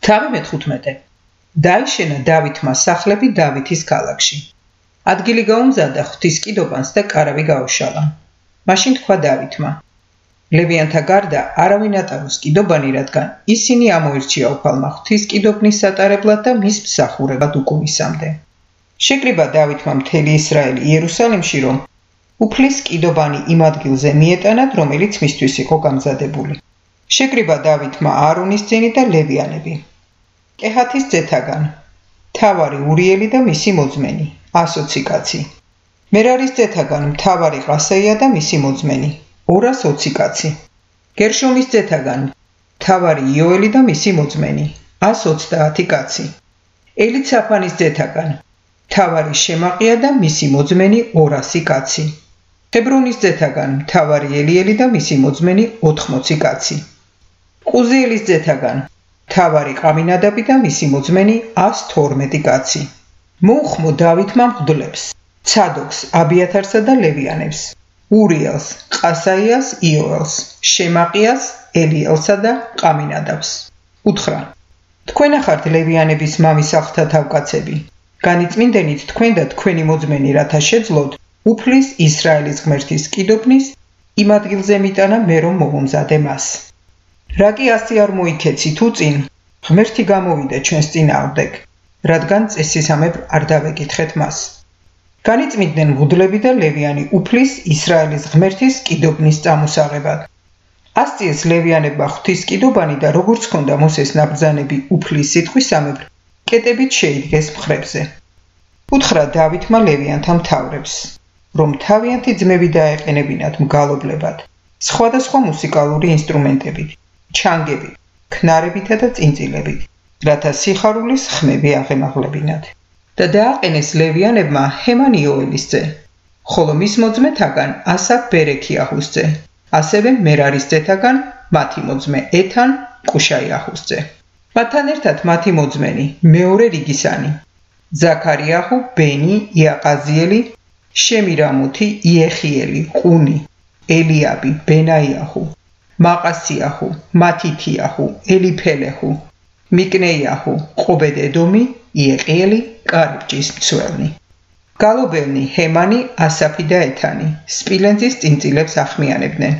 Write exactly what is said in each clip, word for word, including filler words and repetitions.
თავი მეთხუთმეტე. დაიშენა დავითმა სახლები დავითის ქალაქში. ადგილი გაუმზადა ღვთის კიდობანს და კარავი გაუშალა. მაშინ თქვა დავითმა: ლევიანთა გარდა არავინ ატაროს კიდობანი, რადგან ისინი ამოირჩია უფალმა ღვთის კიდობნის სატარებლად და მის მსახურებად უკუნისამდე. შეკრიბა დავითმა მთელი ისრაელი იერუსალიმში, რომ უფლის კიდობანი იმ ადგილზე მიეტანათ, რომელიც მისთვის იყო გამზადებული. შეკრიბა დავითმა აარონის ძენი და ლევიანები. კეჰათის ძეთაგან მთავარი ურიელი და მისი მოძმენი ასოცი კაცი. მერარის ძეთაგან მთავარი ყასეია და მისი მოძმენი ორას ოცი კაცი. გერშომის ძეთაგან მთავარი იოელი და მისი მოძმენი ას ოცდაათი კაცი. ელიცაფანის ძეთაგან მთავარი შემაყია და მისი მოძმენი ორასი კაცი. ჰებრონის ძეთაგან მთავარი ელიელი და მისი მოძმენი ოთხმოცი კაცი. ყუზიელის ძეთაგან მთავარი ყამინადაბი და მისი მოძმენი ას თორმეტი კაცი. მოუხმო დავითმა მღვდლებს, ცადოქს, აბიათარსა და ლევიანებს, ურიელს, ყასაიას, იოელს, შემაყიას, ელიელსა და ყამინადაბს. უთხრა: თქვენ ახართ ლევიანების მამის სახლთა თავკაცები. განიწმინდენით თქვენ და თქვენი მოძმენი, რათა შეძლოთ უფლის ისრაელის ღმერთის კიდობნის იმ ადგილზე მიტანა მე რომ მოვუმზადე მას. რა კი ასე არ მოიქეცი თუ წინ ღმერთი გამოვიდა ჩვენს წინააღმდეგ, რადგან წესისამებრ არ დავეკითხეთ მას. განიწმინდნენ მღვდლები და ლევიანი უფლის ისრაელის ღმერთის კიდობნის წამოსაღებად. ასწიეს ლევიანებმა ღვთის კიდობანი და როგორც ჰქონდა მოსეს ნაბრძანები უფლის სიტყვისამებრ, კეტებით შეიდგეს მხრებზე. უთხრა დავითმა ლევიანთა მთავრებს, რომ თავიანთი ძმები დაეყენებინათ მგალობლებად, სხვადასხვა მუსიკალური ინსტრუმენტებით, ჩანგებით, ქნარებითა და წინწილებით, რათა სიხარულის ხმები აღემაღლებინათ. და დააყენეს ლევიანებმა ჰემან იოელის ძე, ხოლო მის მოძმეთაგან ასაფ ბერექიაჰუს ძე, ასევე მერარის ძეთაგან მათი მოძმე ეთან კუშაიაჰუს ძე. მათთან ერთად მათი მოძმენი მეორე რიგისანი ზაქარიაჰუ, ბენი, იაყაზიელი, შემირამუთი, იეხიელი, ყუნი, ელიაბი, ბენაიაჰუ, მაყასიაჰუ, მათითიაჰუ, ელიფელეჰუ, მიკნეიაჰუ, ყობედ-ედომი, იეყიელი, კარიბჭის მცველნი. გალობელნი ჰემანი, ასაფი და ეთანი სპილენძის წინწილებს ახმიანებდნენ.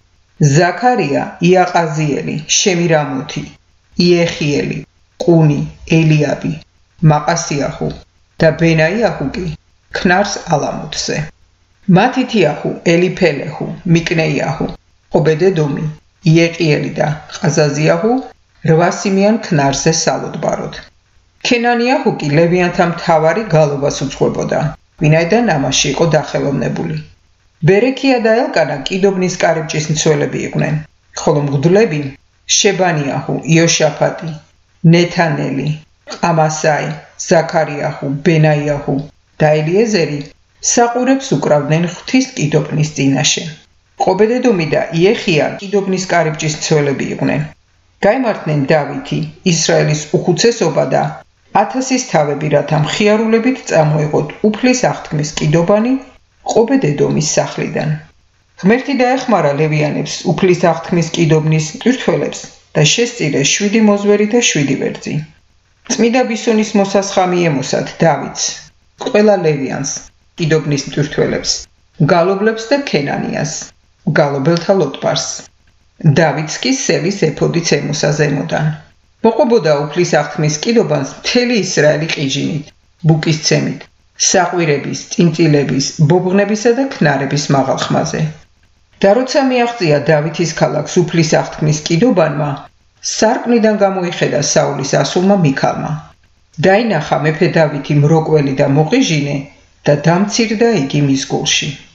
ზაქარია, იაყაზიელი, შემირამუთი, იეხიელი, ყუნი, ელიაბი, მაყასიაჰუ და ბენაიაჰუ კი ქნარს ალამუთზე. მათითიაჰუ, ელიფელეჰუ, მიკნეიაჰუ, ყობედ-ედომი, იეყიელი და ყაზაზიაჰუ რვასიმიან ქნარზე სალოდბაროდ. ქენანიაჰუ კი ლევიანთა მთავარი გალობას უძღვებოდა, ვინაიდან ამაში იყო დახელოვნებული. ბერექია და ელკანა კიდობნის კარიბჭის მცველები იყვნენ, ხოლო მღვდლები შებანიაჰუ, იოშაფატი, ნეთანელი, ყამასაი, ზაქარიაჰუ, ბენაიაჰუ და ელიეზერი საყურებს უკრავდნენ ღვთის კიდობნის წინაშე. ყობედ-ედომი და იეხია კიდობნის კარიბჭის მცველები იყვნენ. გაიმართნენ დავითი, ისრაელის უხუცესობა და ათასის თავები, რათა მხიარულებით წამოეღოთ უფლის აღთქმის კიდობანი ყობედ-ედომის სახლიდან. ღმერთი დაეხმარა ლევიანებს უფლის აღთქმის კიდობნის მტვირთველებს და შესწირეს შვიდი მოზვერი და შვიდი ვერძი. წმიდა ბისონის მოსასხამი ემოსათ დავითს, ყველა ლევიანს, კიდობნის მტვირთველებს, მგალობლებს და ქენანიას, მგალობელთა ლოტბარს. დავითს კი სელის ეფოდიც ემოსა ზემოდან. მოყვებოდა უფლის აღთქმის კიდობანს მთელი ისრაელი ყიჟინით, ბუკის ცემით, საყვირების, წინწილების, ბობღნებისა და ქნარების მაღალ ხმაზე. და როცა მიაღწია დავითის ქალაქს უფლის აღთქმის კიდობანმა, სარკმლიდან გამოიხედა საულის ასულმა მიქალმა. დაინახა მეფე დავითი მროკველი და მოყიჟინე და დამცირდა იგი მის გულში.